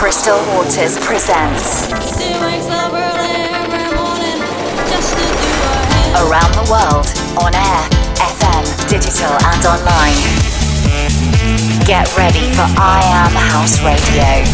Crystal Waters presents Around the World, on air, FM, digital and online. Get ready for I Am House Radio.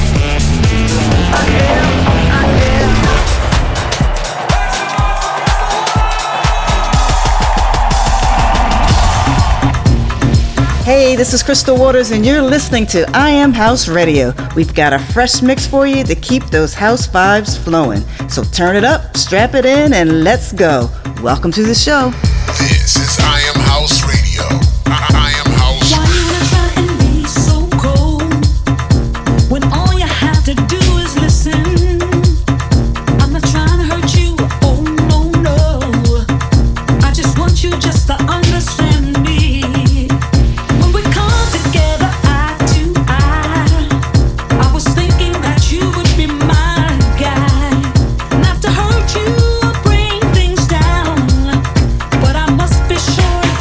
Hey, this is Crystal Waters, and you're listening to I Am House Radio. We've got a fresh mix for you to keep those house vibes flowing. So turn it up, strap it in, and let's go. Welcome to the show. This is I Am House Radio. I Am House Radio. Why you wanna try and be so cold when all you have to do is listen? I'm not trying to hurt you, oh no, no. I just want you just to understand me. When we come together eye to eye, I was thinking that you would be my guy. Not to hurt you or bring things down, but I must be sure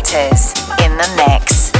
Waters in the mix.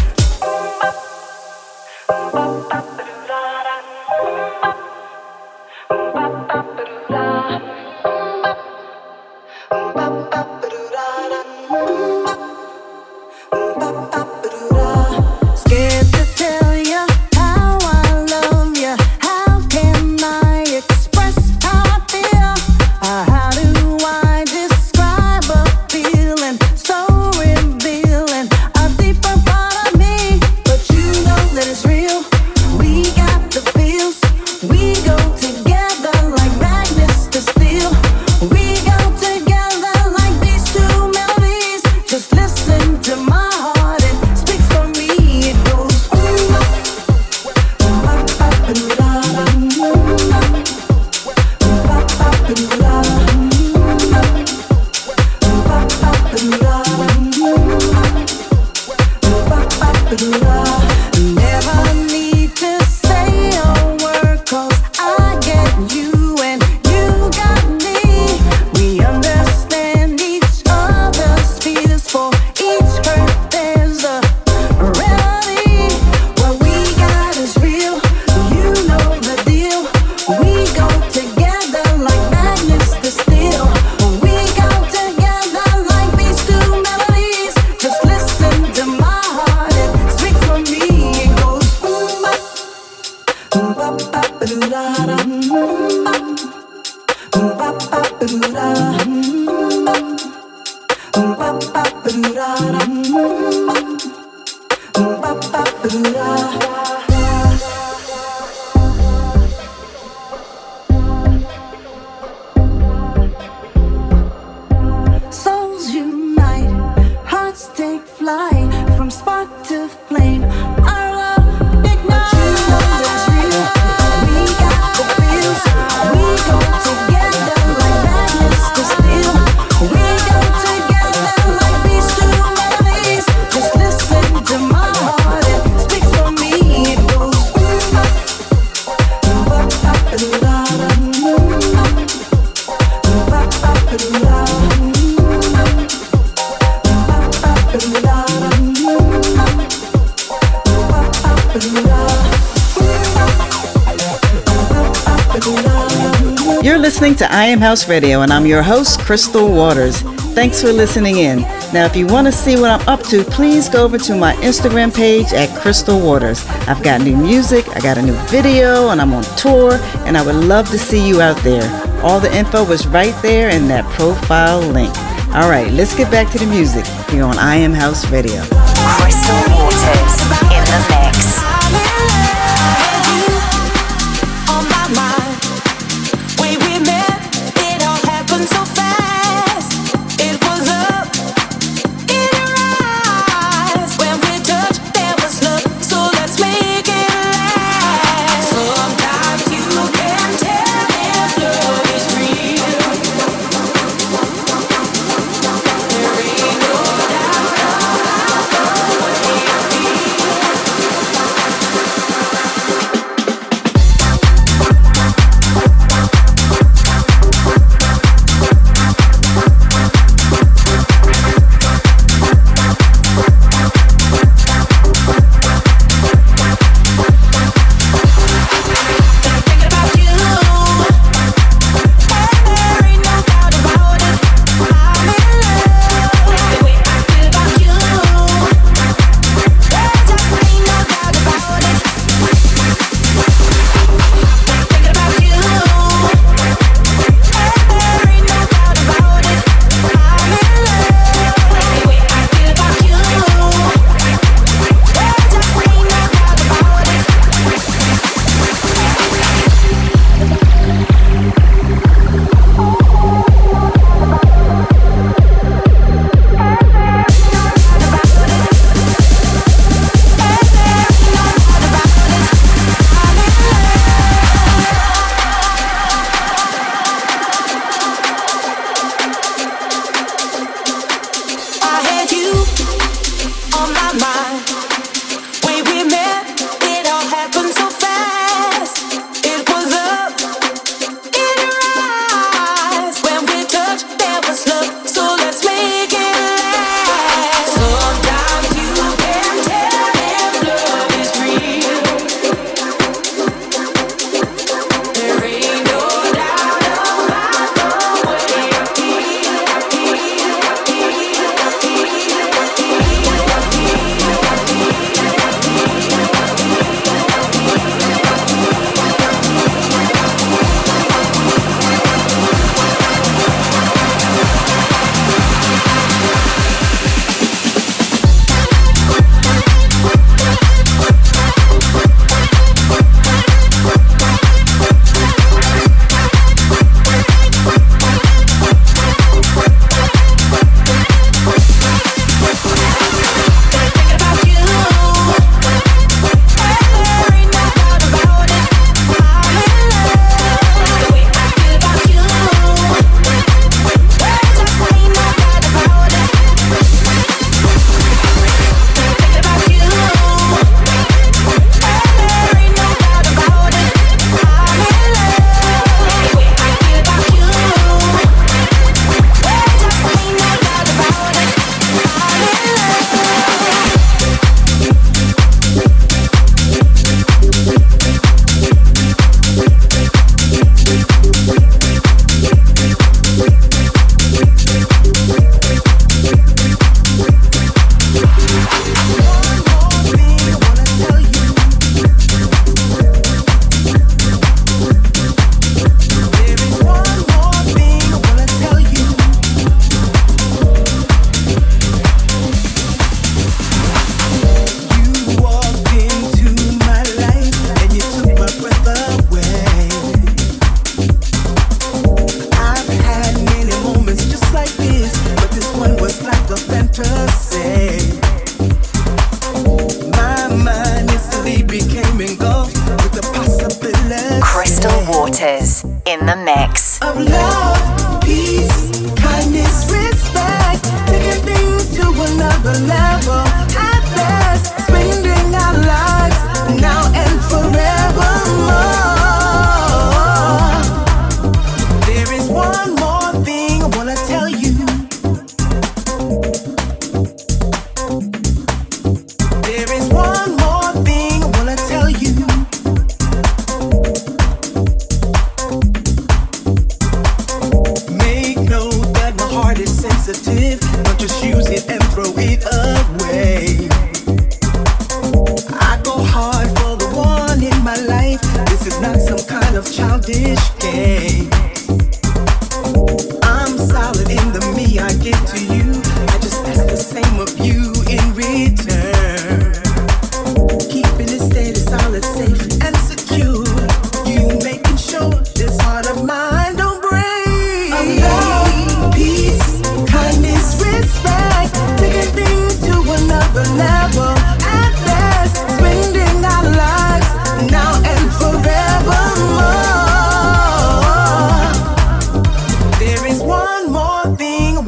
Listening to I Am House Radio, and I'm your host, Crystal Waters. Thanks for listening in. Now, if you want to see what I'm up to, please go over to my Instagram page at Crystal Waters. I've got new music, I got a new video, and I'm on tour, and I would love to see you out there. All the info is right there in that profile link. All right, let's get back to the music here on I Am House Radio. Crystal Waters in the mix.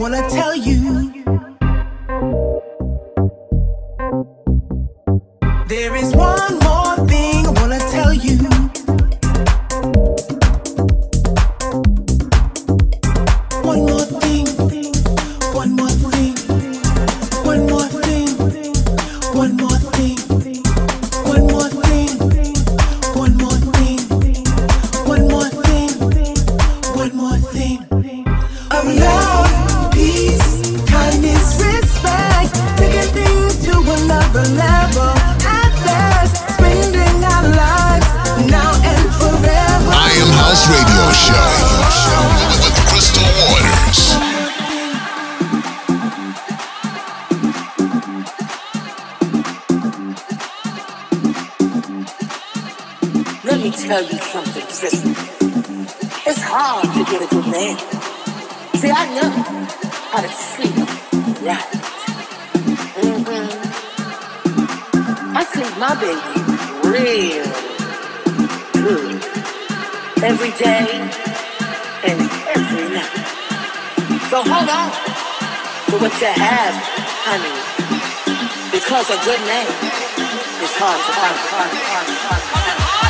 wanna tell you. There is one more thing I wanna tell you. One more thing, one more thing, one more thing, one more thing, one more thing, one more thing, one more thing, one more thing. Of love, peace, kindness, respect, taking things to another level. At last, spending our lives now and forever. I Am House Radio Show with Crystal Waters. Let me tell you something, sister. It's hard to get a good man. See, I know how to treat him right. I treat my baby real good. Every day and every night. So hold on to what you have, honey. Because a good name is hard to find.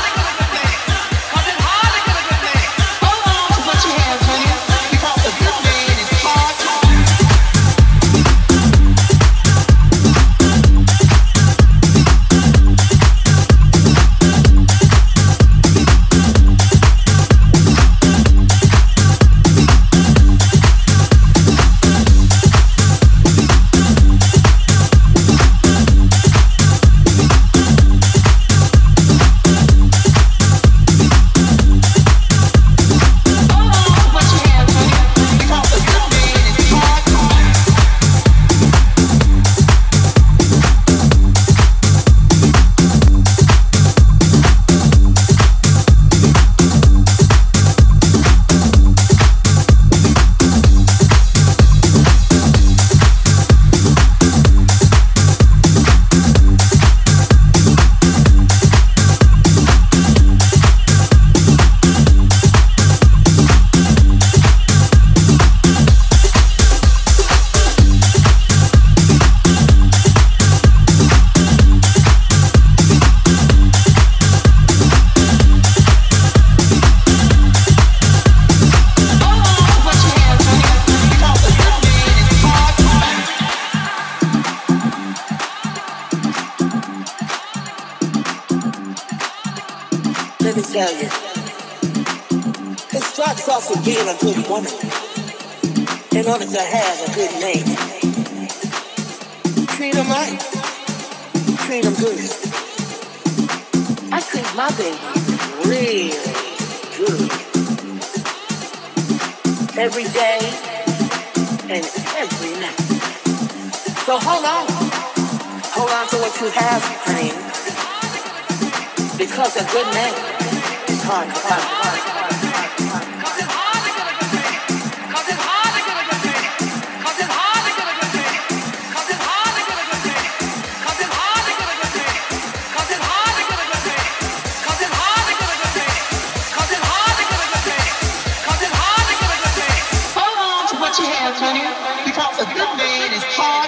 Let me tell you, it starts off with being a good woman in order to have a good name. Treat them right. Treat them good. I treat my baby real good. Every day and every night. So hold on. Hold on to what you have, honey. Because a good name is hard to find. Because a good man is hard.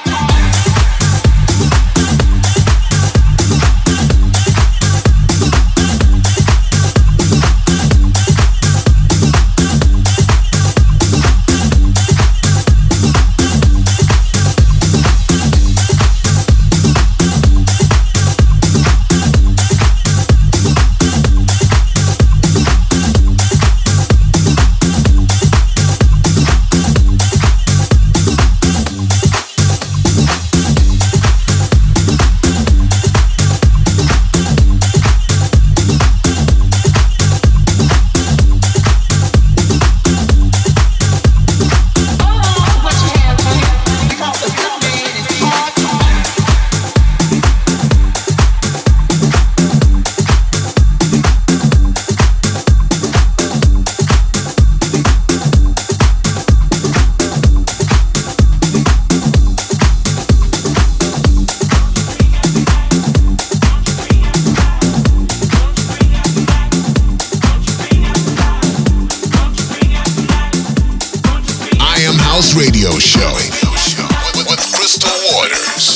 House Radio Show with Crystal Waters.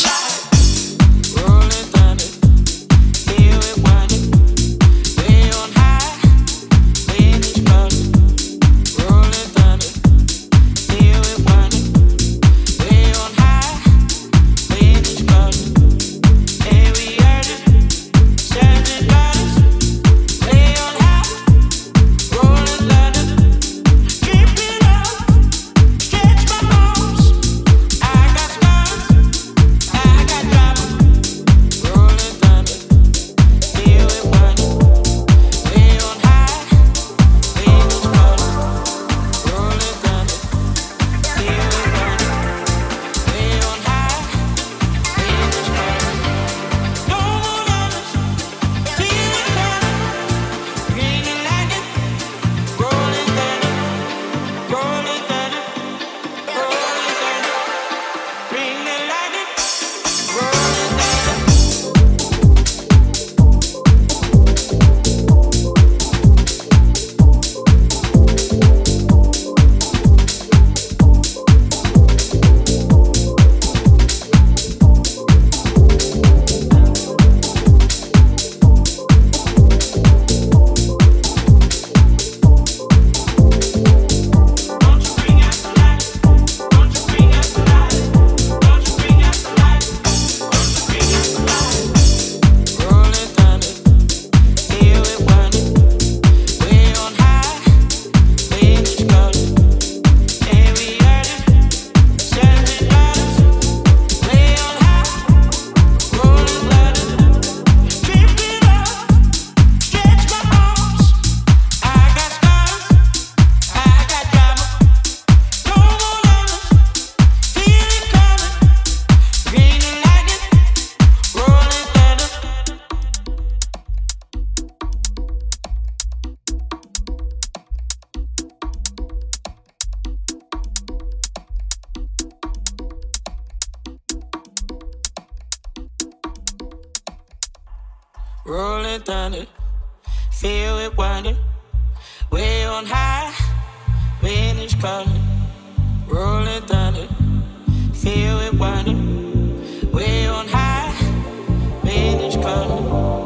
Rolling thunder, feel it winding, way on high, wind is calling. Rolling thunder, feel it winding, way on high, wind is calling.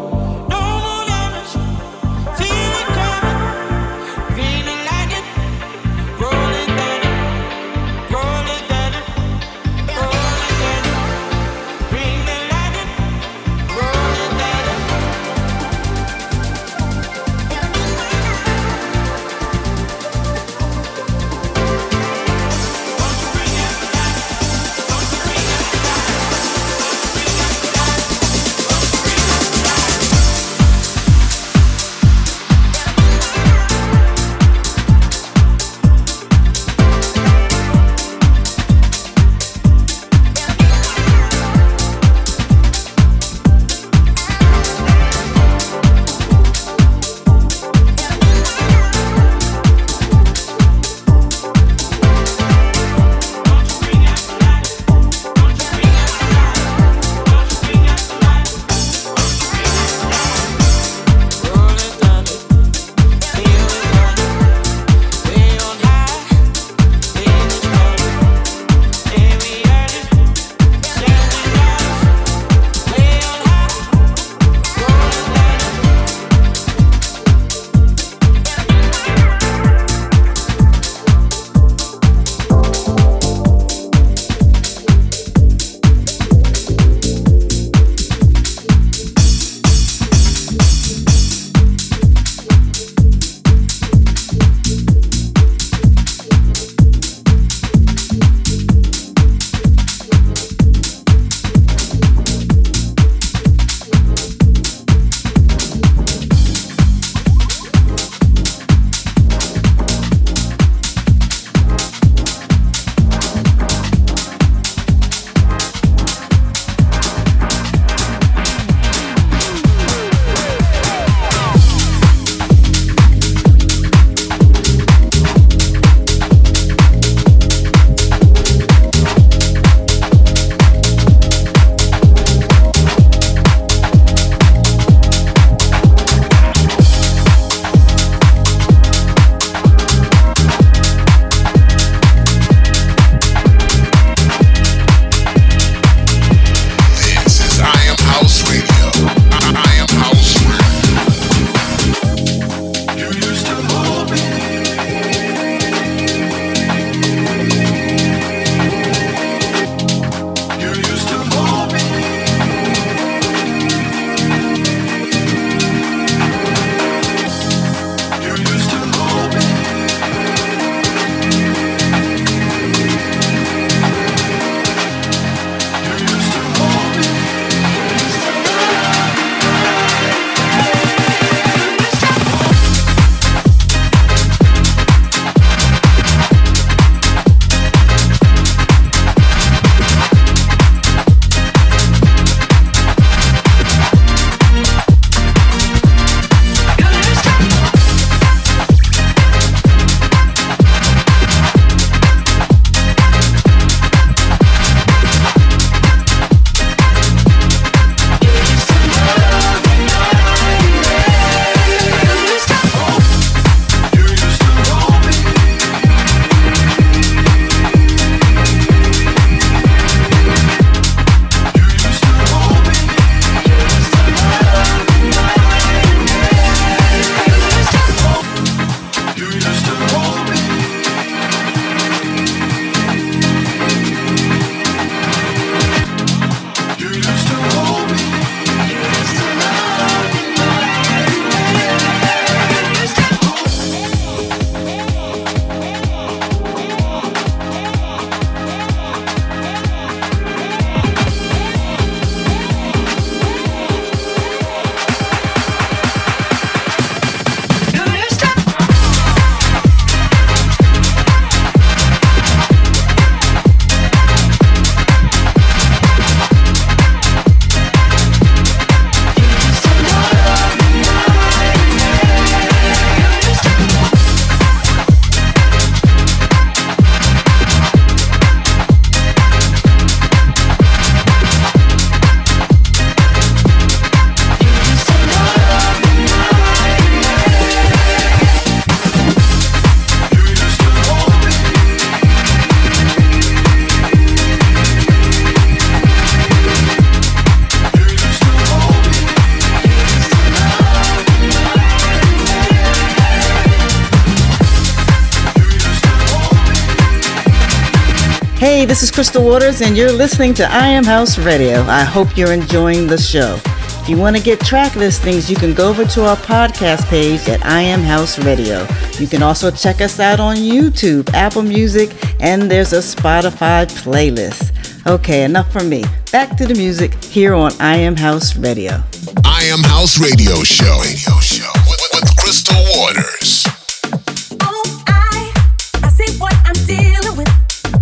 Hey, this is Crystal Waters, and you're listening to I Am House Radio. I hope you're enjoying the show. If you want to get track listings, you can go over to our podcast page at I Am House Radio. You can also check us out on YouTube, Apple Music, and there's a Spotify playlist. Okay, enough from me. Back to the music here on I Am House Radio. I Am House Radio Show. With Crystal Waters. Oh, I see what I'm dealing with.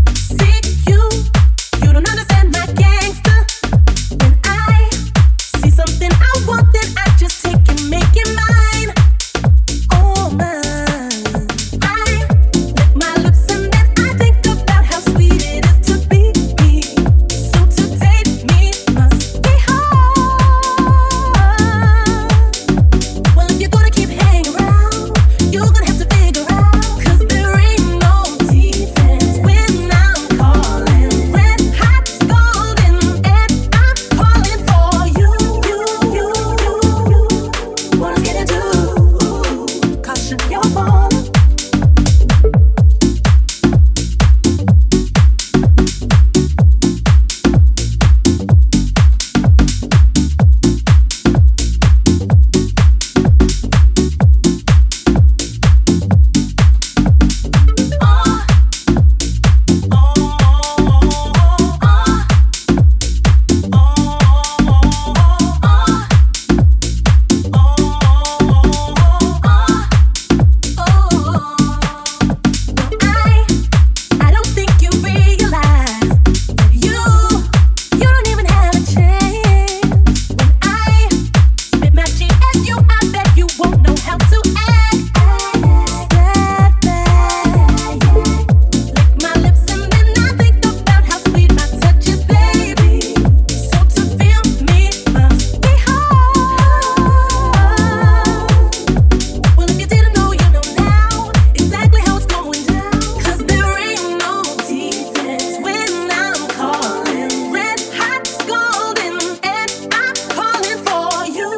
You don't understand my gangster. When I see something I want, then I just take it, make it mine. Oh, mine. I lick my lips and then I think about how sweet it is to be me. So to date me must be hard. Well, if you're gonna keep hanging around, you're gonna have to figure out, 'cause there ain't no defense when I'm calling. Red hot golden, and I'm calling for you. What is gonna do? Caution, you're falling. I don't think you realize that you don't even have a chance. When I spit my G at you, I bet you won't know how to act. That bad. Lick my lips and then I think about how sweet my touch is, baby. So to feel me must be hard. Well, if you didn't know, you know now exactly how it's going down. 'Cause there ain't no defense when I'm calling. Red hot golden, and I'm calling for you.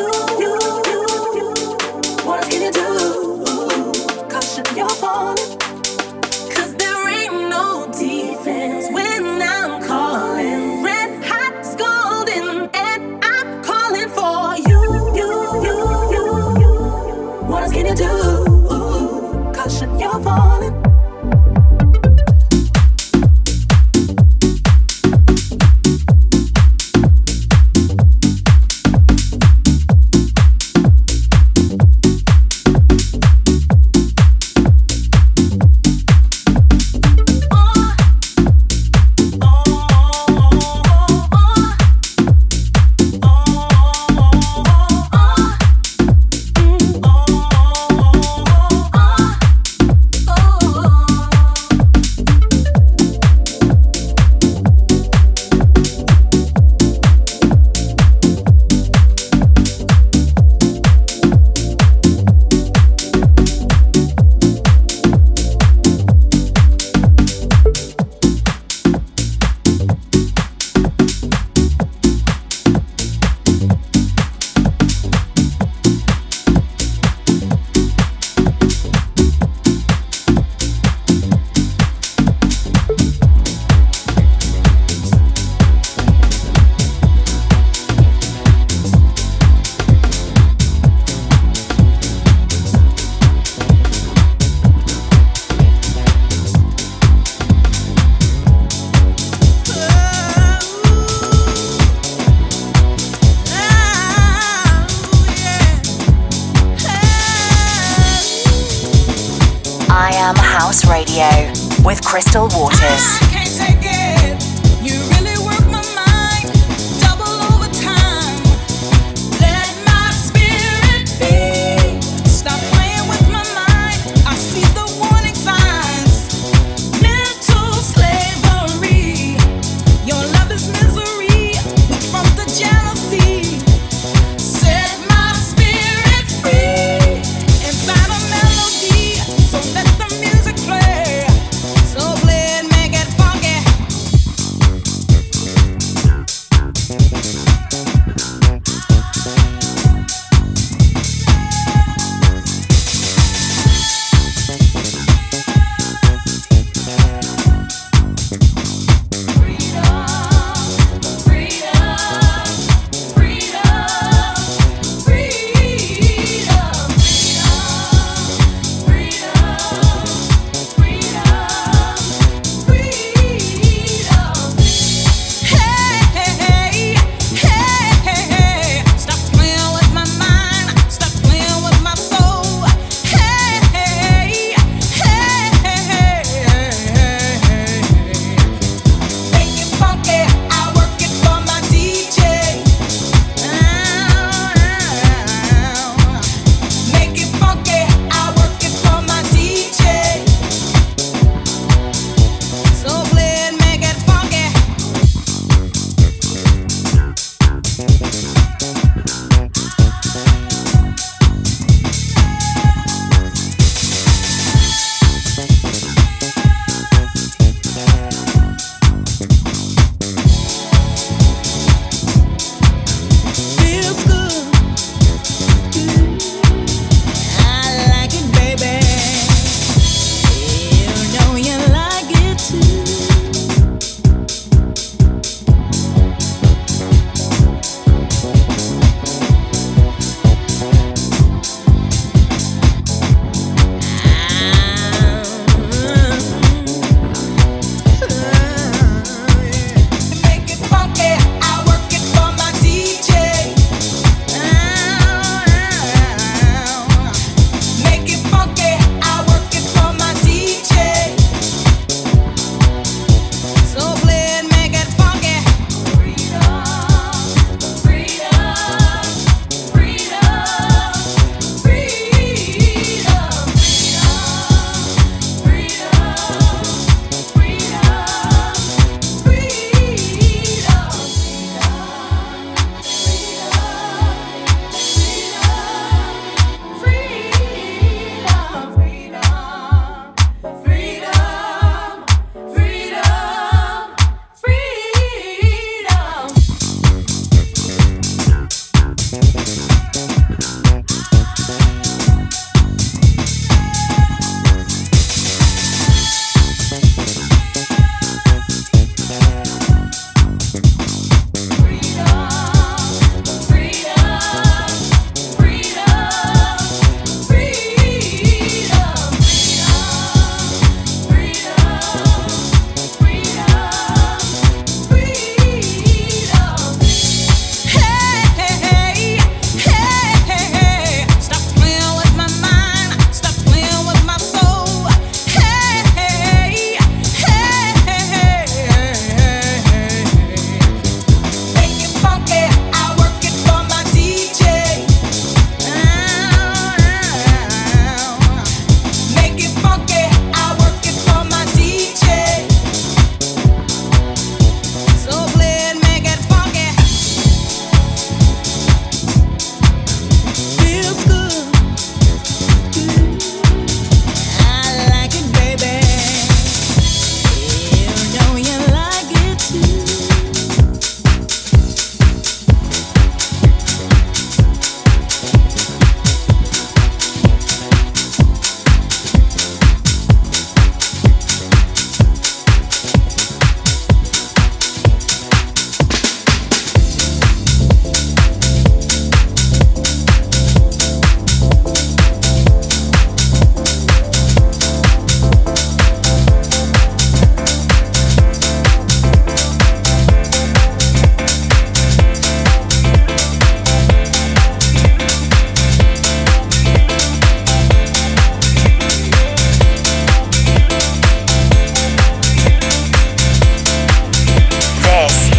What else can you do? Caution, you're falling. 'Cause there ain't no defense when I'm calling. Red hot golden, and I'm calling for you. What else can you do? Caution, you're falling. I Am House Radio with Crystal Waters. I can't take it. You really work my mind, double overtime. Let my spirit be. Stop playing with my mind. I see the warning signs. Mental slavery. Your love is misery. We from the jealousy. Set my spirit free. Inside a melody. So let the music play. So play it, make it fun.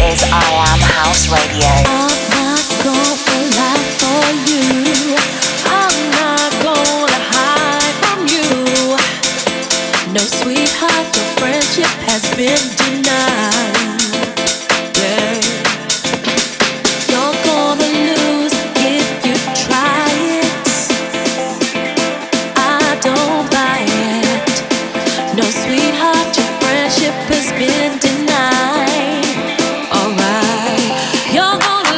is I Am House Radio. I'm not gonna lie for you. I'm not gonna hide from you. No, sweetheart, your friendship has been denied. Yeah. You're gonna lose if you try it. I don't buy it. No, sweetheart, your friendship has been denied. Alright, you're gonna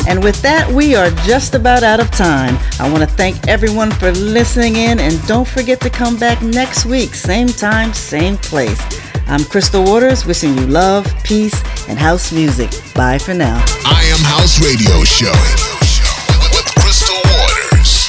And with that, we are just about out of time. I want to thank everyone for listening in, and don't forget to come back next week, same time, same place. I'm Crystal Waters, wishing you love, peace, and house music. Bye for now. I Am House Radio Show with Crystal Waters.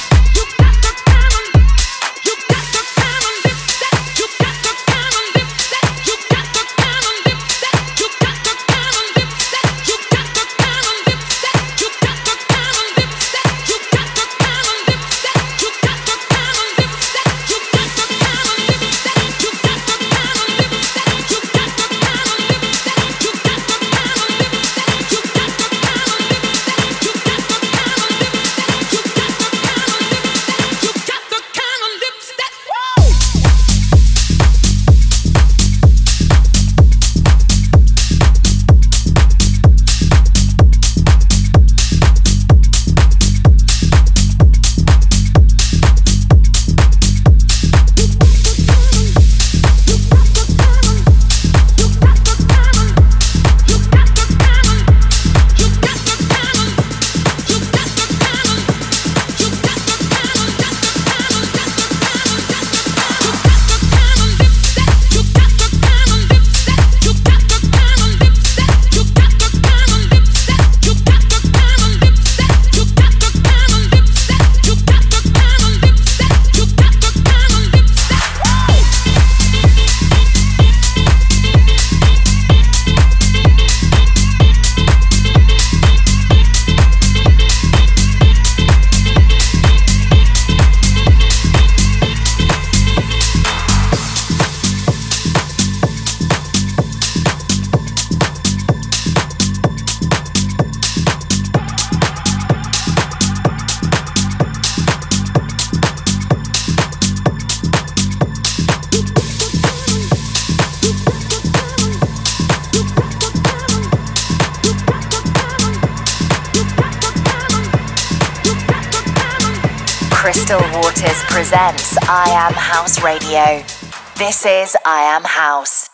Crystal Waters presents I Am House Radio. This is I Am House.